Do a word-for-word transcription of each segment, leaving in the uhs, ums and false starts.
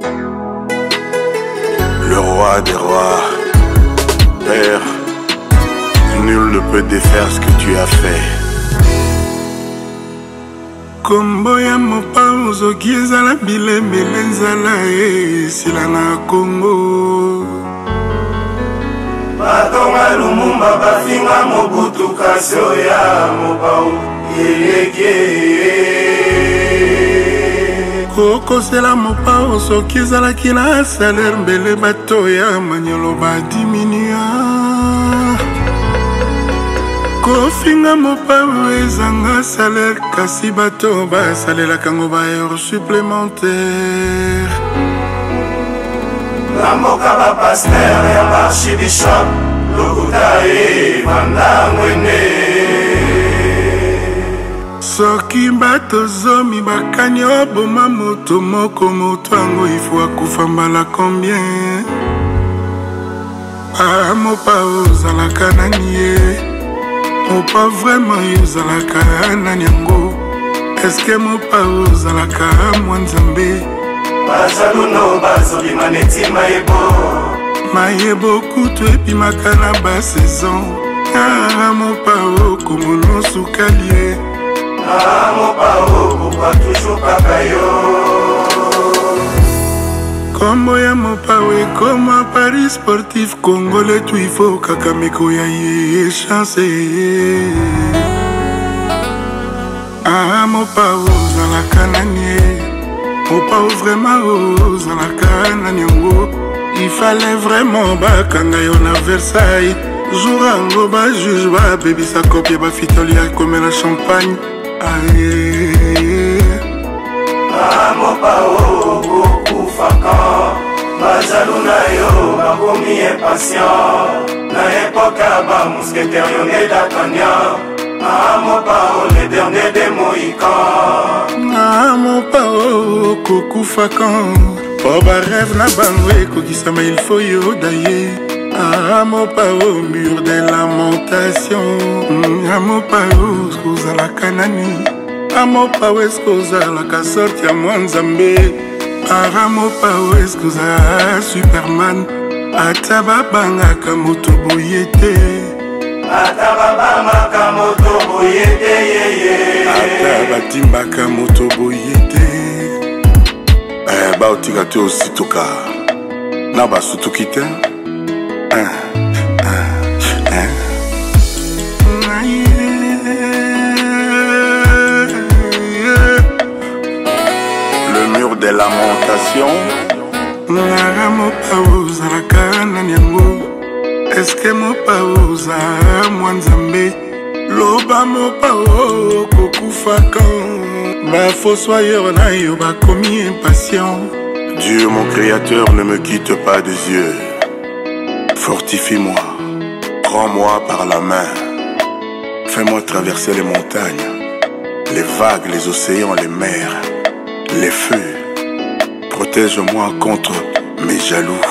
Le roi des rois, Père, nul ne peut défaire ce que tu as fait. Kombo ya mopao zoki ezala bilembele nzala esila na Kongo. Batonga Lumumba bafinga mobutu kasio ya mopao yeleke. Kokosela mopao soki ezalaki na salaire mbele bato ya manyolo badiminua. Kofinga mopao ezanga salaire kasi bato basalelaka ngo ba heure supplémentaire. Namoka ba pasteur ya archibishop lokuta e vandangwene. Soki bato zomi bakani oboma moto moko moto ango ifo akufa mbala combien. Ah mopao ozalaka nani ye? Mopa vraiment yozalaka nani yango? Eske mopa ozalaka mwa nzambe? Bajaluno bazobi maneti mayebo. Mayebo kutu epimaka na ba saison. Ah mopa okomono sukalie. Ah mopa okokwa toujours papa yo. Kombo ya mopao ekoma Paris sportif congolais tu ifo kakameko ya ye chance. Ah mopao ozalaka nani? Mopao vraiment ozalaka nani yango? Il fallait vraiment bakanga yo na Versailles. Jour ango ba juge ba bebisa kopie ba fitoli ya komela champagne. Aye. Ah mopao okufa kan. Bajalou na yo bakomi impatient. Na époque ba mousquetaire yo ne d'Artagnan. Ah mopao le dernier des Mohicans. Ah mopao kokufa kan. Po ba rêve na bango ekokisama il faut yo daye. Ah mopao mur de lamentation. Ah mopao skozalaka nani? Ah mopao eskozalaka sorti ya mwa nzambe. Ah mopao eskozala Superman. Ata babangaka moto boye te. Ata babangaka moto boye te yeye. Ata batimbaka moto boye te. Eh baotika te ositoka na basutuki te. Le mur des lamentations. Nara mopao ozalaka nani yango? Eske mopao ozala mwa nzambe? Loba mopao kokufa kan. Bafossoyeur na yo bakomi impatient. Dieu mon créateur ne me quitte pas des yeux. Fortifie-moi, prends-moi par la main. Fais-moi traverser les montagnes, les vagues, les océans, les mers, les feux. Protège-moi contre mes jaloux,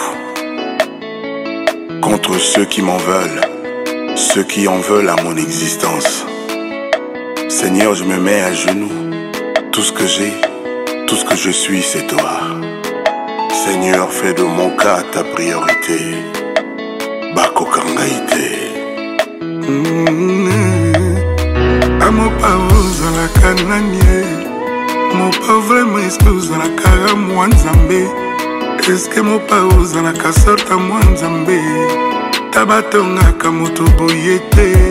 contre ceux qui m'en veulent, ceux qui en veulent à mon existence. Seigneur, je me mets à genoux. Tout ce que j'ai, tout ce que je suis, c'est toi. Seigneur, fais de mon cas ta priorité. Bako kangaite. Ah mopao ozalaka nani? Mopao vraiment eske ozalaka mwa nzambe? Eske mopao ozalaka sorta mwa nzambe? Tabatongaka moto boye te.